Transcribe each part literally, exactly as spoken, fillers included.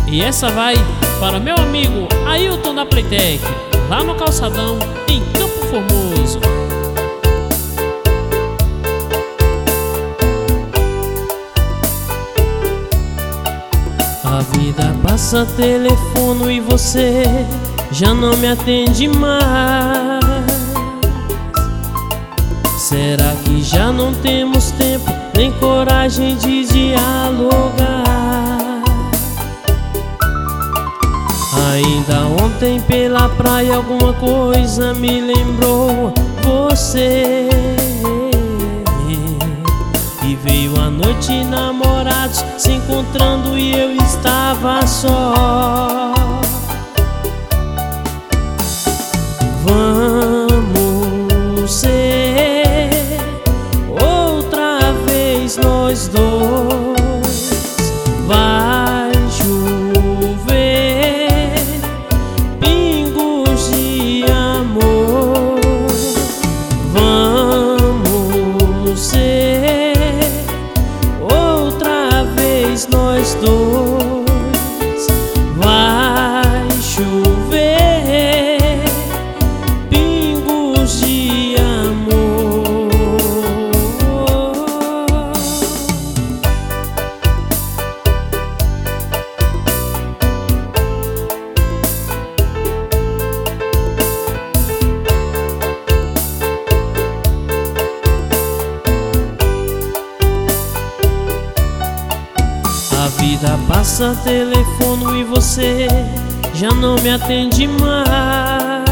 E essa vai para meu amigo Ailton da Playtech, lá no Calçadão, em Campo Formoso. A vida passa, telefono e você já não me atende mais. Será que já não temos tempo nem coragem de dialogar? Ainda ontem pela praia alguma coisa me lembrou você. E veio a noite, namorados se encontrando e eu estava só. Vamos ser outra vez nós dois. Vai chover pingos de amor. Vamos ser outra vez nós dois. Vai chover pingos de amor. A vida passa, telefono e você já não me atende mais.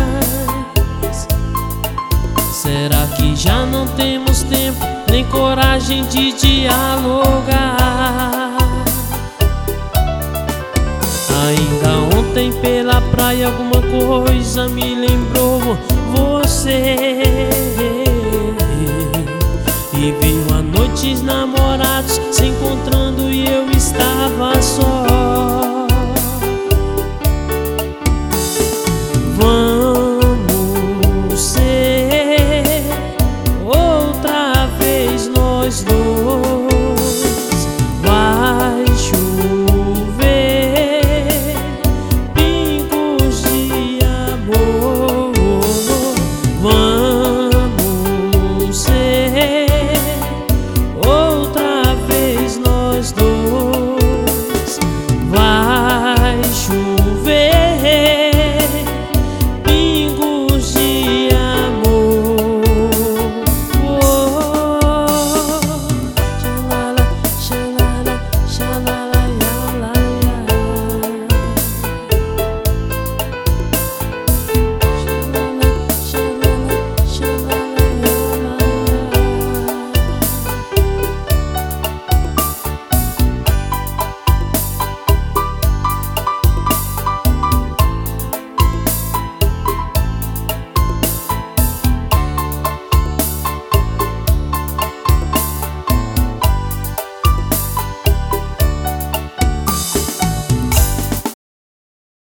Será que já não temos tempo nem coragem de dialogar? Ainda ontem pela praia alguma coisa me lembrou você. E veio a noites, namorados se encontrando e eu estava só.